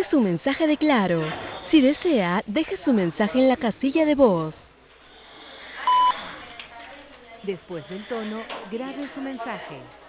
es un mensaje de Claro. Si desea, deje su mensaje en la casilla de voz. Después del tono, grabe su mensaje.